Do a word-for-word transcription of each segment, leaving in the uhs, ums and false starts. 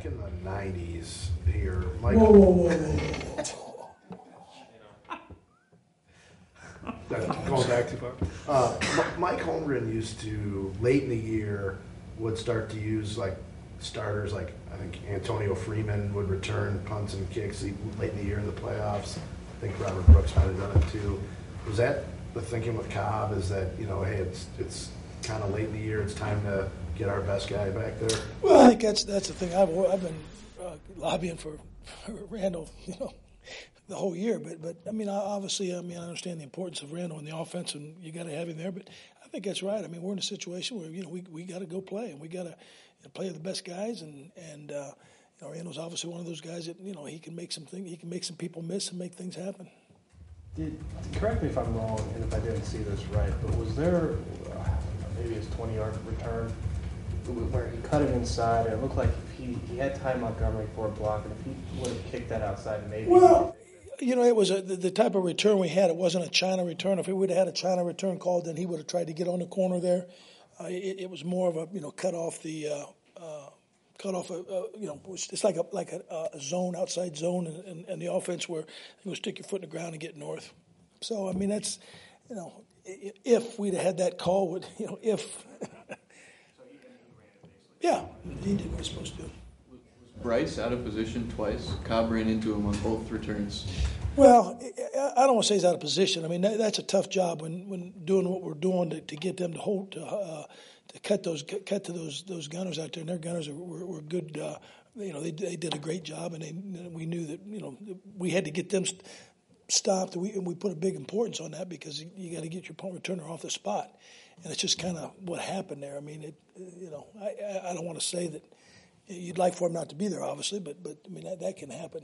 back in the nineties here, Mike. Whoa, whoa, whoa, whoa, whoa. That's going back too far. Uh, M- Mike Holmgren used to, late in the year, would start to use like starters, like I think Antonio Freeman would return punts and kicks late in the year in the playoffs. I think Robert Brooks might have done it too. Was that the thinking with Cobb? Is that, you know, hey, it's it's kind of late in the year, it's time to get our best guy back there? Well, I think that's that's the thing. I've I've been uh, lobbying for, for Randall, you know, the whole year. But but I mean, obviously, I mean, I understand the importance of Randall in the offense, and you got to have him there. But I think that's right. I mean, we're in a situation where, you know, we we got to go play, and we got to play the best guys, and and uh, you know, Randall's obviously one of those guys that, you know, he can make some thing, he can make some people miss and make things happen. Did, correct me if I'm wrong, and if I didn't see this right, but was there uh, maybe his twenty-yard return where he cut it inside, and it looked like if he, he had Ty Montgomery for a block, and if he would have kicked that outside, maybe. Well, you know, it was a, the, the type of return we had. It wasn't a China return. If he would have had a China return called, then he would have tried to get on the corner there. Uh, it, it was more of a, you know, cut off the, uh, uh, cut off a, uh, you know, it's like a like a, a zone, outside zone, and, and, and the offense where you go stick your foot in the ground and get north. So I mean, that's, you know, if we'd have had that call, would you know, if. Yeah, he did what he was supposed to do. Bryce out of position twice. Cobb ran into him on both returns. Well, I don't want to say he's out of position. I mean, that, that's a tough job when, when doing what we're doing to, to get them to hold to, uh, to cut those cut to those those gunners out there. And their gunners are, were, were good. Uh, you know, they they did a great job, and they, we knew that, you know, we had to get them st- stopped. We and we put a big importance on that because you, you got to get your punt returner off the spot. And it's just kind of what happened there. I mean, it, you know, I, I don't want to say that you'd like for him not to be there, obviously, but, but I mean, that, that can happen.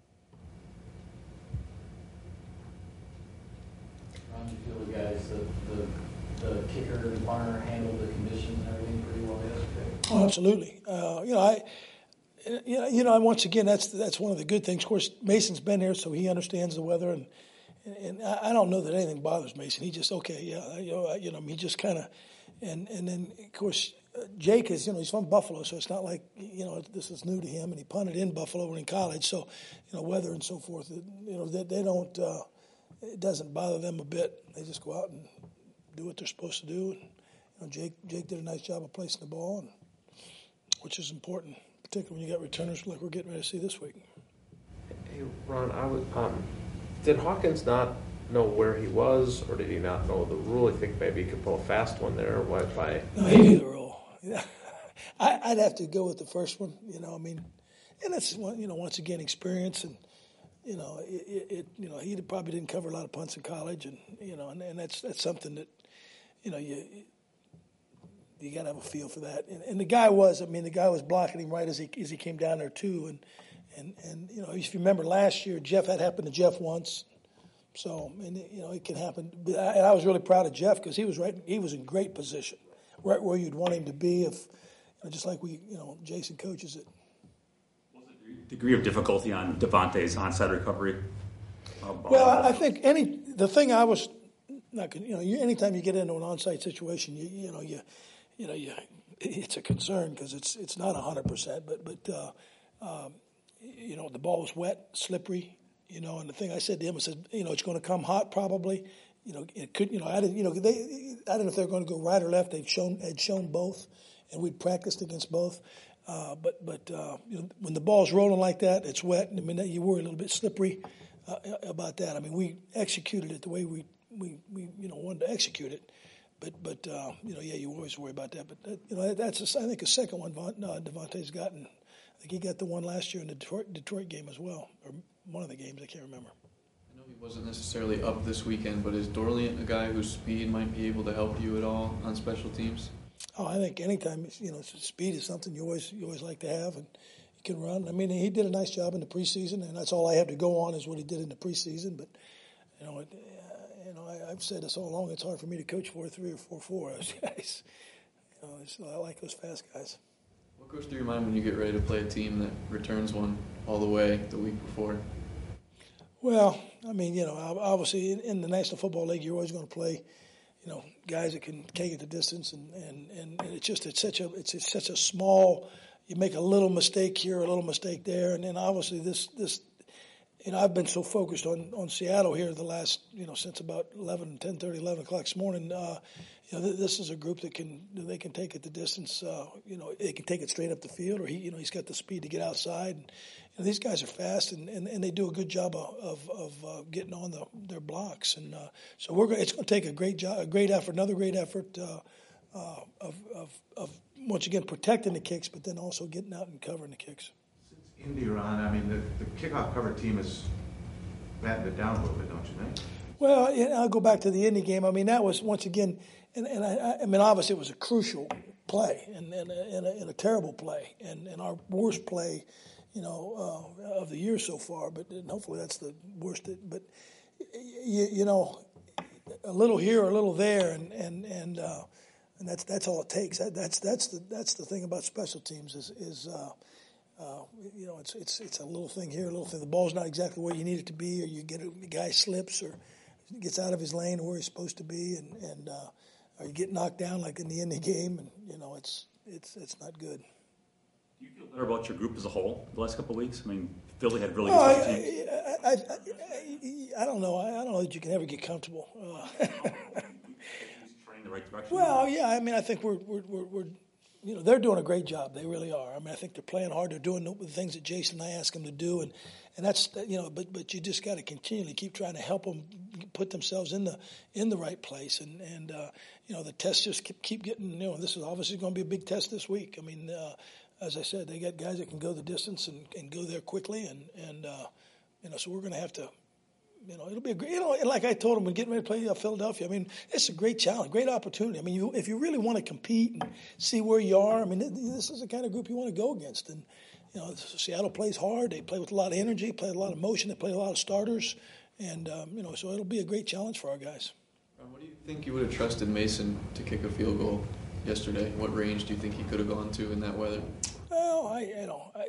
Ron, do you feel the guys, the, the, the kicker and punter handled the conditions and everything pretty well yesterday? Oh, absolutely. Uh, you know, I, you know, you know, and once again, that's that's one of the good things. Of course, Mason's been here, so he understands the weather, and and I don't know that anything bothers Mason. He just, okay, yeah, you know, you know he just kind of, and and then of course Jake is, you know, he's from Buffalo, so it's not like, you know, this is new to him, and he punted in Buffalo when in college, so, you know, weather and so forth, you know, they, they don't, uh, it doesn't bother them a bit. They just go out and do what they're supposed to do. And, you know, Jake Jake did a nice job of placing the ball, and, which is important, particularly when you got returners like we're getting ready to see this week. Hey, Ron, I was. Um, Did Hawkins not know where he was, or did he not know the rule? I think maybe he could pull a fast one there. What by? No, he knew the rule. Yeah. I, I'd have to go with the first one. You know, I mean, and that's one. You know, once again, experience, and you know, it, it, it. You know, he probably didn't cover a lot of punts in college, and you know, and, and that's that's something that, you know, you you got to have a feel for that. And, and the guy was. I mean, the guy was blocking him right as he as he came down there too, and. And, and you know, if you remember last year, Jeff had happened to Jeff once. So, and, you know, it can happen. But I, and I was really proud of Jeff because he was right. He was in great position, right where you'd want him to be. If, you know, just like we, you know, Jason coaches it. What's the degree of difficulty on Devontae's onside recovery? Uh, well, I, I think any the thing I was not, you know, you, anytime you get into an onside situation, you, you know, you, you know, you, it's a concern because it's it's not a hundred percent, but but. Uh, um, You know, the ball was wet, slippery, you know, and the thing I said to him, I said, you know, it's going to come hot probably. You know, it could, you know, I didn't, you know, they, I don't know if they're going to go right or left. They've shown, had shown both, and we'd practiced against both. Uh, but, but uh, you know, when the ball's rolling like that, it's wet. I mean, you worry a little bit slippery uh, about that. I mean, we executed it the way we, we, we you know, wanted to execute it. But, but uh, you know, yeah, you always worry about that. But, that, you know, that's, a, I think, a second one uh, Devontae's gotten. I think he got the one last year in the Detroit, Detroit game as well, or one of the games, I can't remember. I know he wasn't necessarily up this weekend, but is Dorliant a guy whose speed might be able to help you at all on special teams? Oh, I think anytime, you know, speed is something you always you always like to have, and he can run. I mean, he did a nice job in the preseason, and that's all I have to go on is what he did in the preseason. But, you know, it, uh, you know, I, I've said this all along. It's hard for me to coach four three or four four. Those guys, you know, it's, I like those fast guys. What goes through your mind when you get ready to play a team that returns one all the way the week before? Well, I mean, you know, obviously in the National Football League, you're always going to play, you know, guys that can take it the distance, and, and, and it's just it's such a it's, it's such a small, you make a little mistake here, a little mistake there, and then obviously this this. You know, I've been so focused on, on Seattle here the last, you know, since about eleven, ten thirty, eleven o'clock this morning. Uh, you know, th- this is a group that can, they can take it the distance. Uh, you know, they can take it straight up the field, or he, you know, he's got the speed to get outside. And, you know, these guys are fast, and, and, and they do a good job of of, of uh, getting on the, their blocks. And uh, so we're going. It's going to take a great job, a great effort, another great effort uh, uh, of, of of once again protecting the kicks, but then also getting out and covering the kicks. Indy, Ron, I mean, the, the kickoff cover team has battened it down a little bit, don't you think? Well, yeah, I'll go back to the Indy game. I mean, that was, once again, and, and I, I mean, obviously it was a crucial play and, and, a, and, a, and a terrible play, and, and our worst play, you know, uh, of the year so far, but and hopefully that's the worst. That, but, you, you know, a little here, a little there, and, and, and, uh, and that's that's all it takes. That, that's that's the that's the thing about special teams is is uh, Uh, you know, it's it's it's a little thing here, a little thing. The ball's not exactly where you need it to be, or you get a, the guy slips or gets out of his lane where he's supposed to be, and and uh, or you get knocked down like in the Indy game, and you know, it's it's it's not good. Do you feel better about your group as a whole the last couple of weeks? I mean, Philly had really Well, good teams. I, I, I, I don't know. I, I don't know that you can ever get comfortable. Uh, Trending the right direction. well, yeah. I mean, I think we're we're we're. we're You know, they're doing a great job. They really are. I mean, I think they're playing hard. They're doing the things that Jason and I ask them to do, and, and that's you know. But but you just got to continually keep trying to help them put themselves in the in the right place, and and uh, you know the tests just keep, keep getting. You know, this is obviously going to be a big test this week. I mean, uh, as I said, they got guys that can go the distance and, and go there quickly, and and uh, you know, so we're going to have to. You know, it'll be a great, you know, like I told them when getting ready to play uh, Philadelphia, I mean, it's a great challenge, great opportunity. I mean, you, if you really want to compete and see where you are, I mean, this is the kind of group you want to go against. And, you know, Seattle plays hard. They play with a lot of energy, play with a lot of motion. They play a lot of starters. And, um, you know, so it'll be a great challenge for our guys. What do you think you would have trusted Mason to kick a field goal yesterday? What range do you think he could have gone to in that weather? Well, I, you know, I,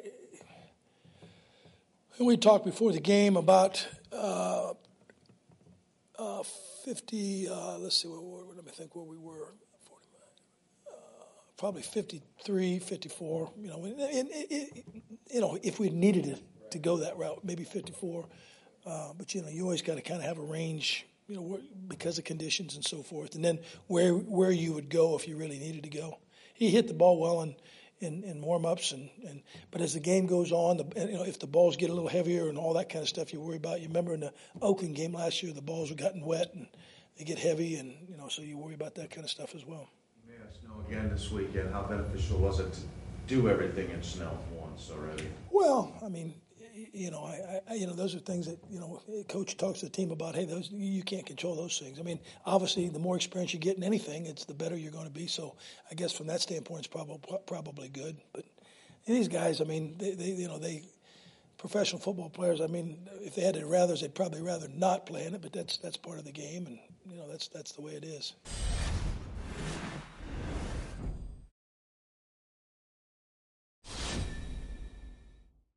we talked before the game about uh, uh, fifty. Uh, let's see, what, what, let me think where we were. Uh, probably fifty-three, fifty-four. You know, and, and, it, you know, if we needed it to go that route, maybe fifty-four. Uh, but you know, you always got to kind of have a range. You know, where, because of conditions and so forth, and then where where you would go if you really needed to go. He hit the ball well in in, in warm-ups, and, and but as the game goes on, the, you know, if the balls get a little heavier and all that kind of stuff, you worry about. You remember in the Oakland game last year, the balls were gotten wet and they get heavy, and you know, so you worry about that kind of stuff as well. You made us know again this weekend. How beneficial was it to do everything in snow once already? Well, I mean. You know, I, I, you know, those are things that, you know, coach talks to the team about. Hey, those you can't control those things. I mean, obviously, the more experience you get in anything, it's the better you're going to be. So, I guess from that standpoint, it's probably probably good. But these guys, I mean, they, they you know, they professional football players. I mean, if they had it rather, they'd probably rather not play in it. But that's that's part of the game, and you know, that's that's the way it is.